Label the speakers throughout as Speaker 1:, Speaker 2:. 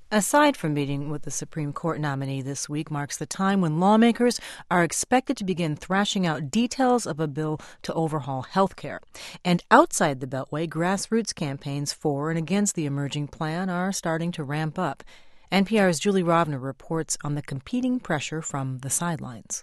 Speaker 1: Aside from meeting with the Supreme Court nominee this week marks the time when lawmakers are expected to begin thrashing out details of a bill to overhaul health care. And outside the Beltway, grassroots campaigns for and against the emerging plan are starting to ramp up. NPR's Julie Rovner reports on the competing pressure from the sidelines.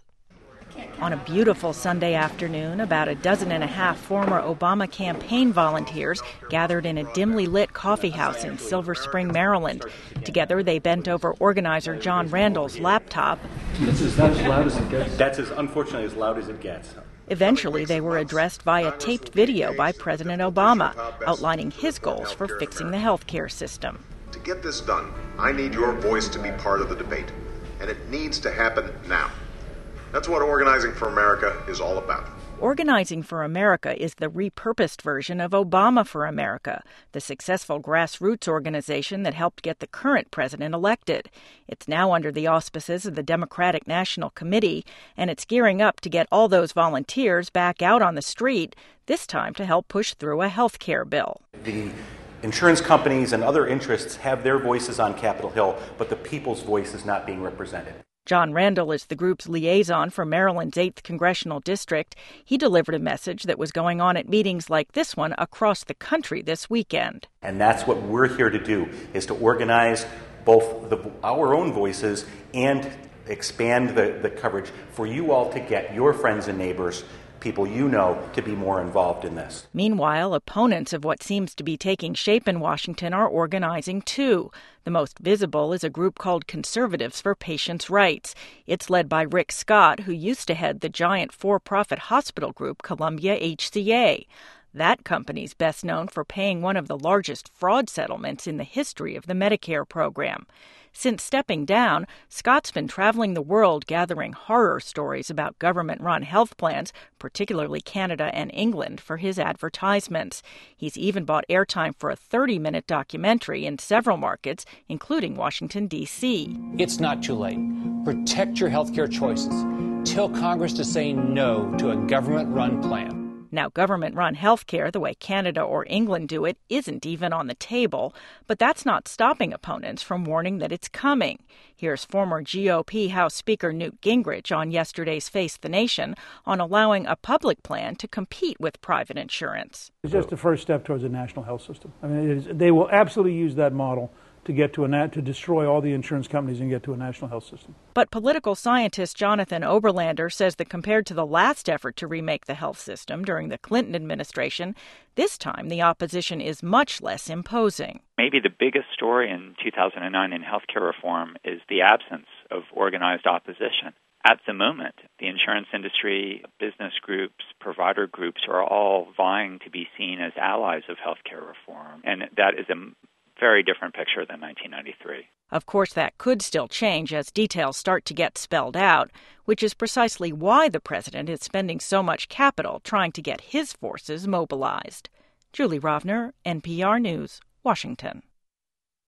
Speaker 2: On a beautiful Sunday afternoon, about 12.5 former Obama campaign volunteers gathered in a dimly lit coffee house in Silver Spring, Maryland. Together, they bent over organizer John Randall's laptop.
Speaker 3: That's as loud as it gets.
Speaker 4: That's unfortunately as loud as it gets.
Speaker 2: Eventually, they were addressed via taped video by President Obama, outlining his goals for fixing the health care system.
Speaker 5: To get this done, I need your voice to be part of the debate, and it needs to happen now. That's what Organizing for America is all about.
Speaker 2: Organizing for America is the repurposed version of Obama for America, the successful grassroots organization that helped get the current president elected. It's now under the auspices of the Democratic National Committee, and it's gearing up to get all those volunteers back out on the street, this time to help push through a health care bill.
Speaker 4: The insurance companies and other interests have their voices on Capitol Hill, but the people's voice is not being represented.
Speaker 2: John Randall is the group's liaison for Maryland's 8th Congressional District. He delivered a message that was going on at meetings like this one across the country this weekend.
Speaker 4: And that's what we're here to do, is to organize both our own voices and expand the coverage for you all to get your friends and neighbors, people you know, to be more involved in this.
Speaker 2: Meanwhile, opponents of what seems to be taking shape in Washington are organizing too. The most visible is a group called Conservatives for Patients' Rights. It's led by Rick Scott, who used to head the giant for-profit hospital group Columbia HCA. That company's best known for paying one of the largest fraud settlements in the history of the Medicare program. Since stepping down, Scott's been traveling the world gathering horror stories about government-run health plans, particularly Canada and England, for his advertisements. He's even bought airtime for a 30-minute documentary in several markets, including Washington, D.C.
Speaker 6: It's not too late. Protect your health care choices. Tell Congress to say no to a government-run plan.
Speaker 2: Now, government-run health care, the way Canada or England do it, isn't even on the table. But that's not stopping opponents from warning that it's coming. Here's former GOP House Speaker Newt Gingrich on yesterday's Face the Nation on allowing a public plan to compete with private insurance.
Speaker 7: It's just the first step towards a national health system. I mean, they will absolutely use that model to get to destroy all the insurance companies and get to a national health system.
Speaker 2: But political scientist Jonathan Oberlander says that compared to the last effort to remake the health system during the Clinton administration, this time the opposition is much less imposing.
Speaker 8: Maybe the biggest story in 2009 in healthcare reform is the absence of organized opposition. At the moment, the insurance industry, business groups, provider groups are all vying to be seen as allies of healthcare reform, and that is a very different picture than 1993.
Speaker 2: Of course, that could still change as details start to get spelled out, which is precisely why the president is spending so much capital trying to get his forces mobilized. Julie Rovner, NPR News, Washington.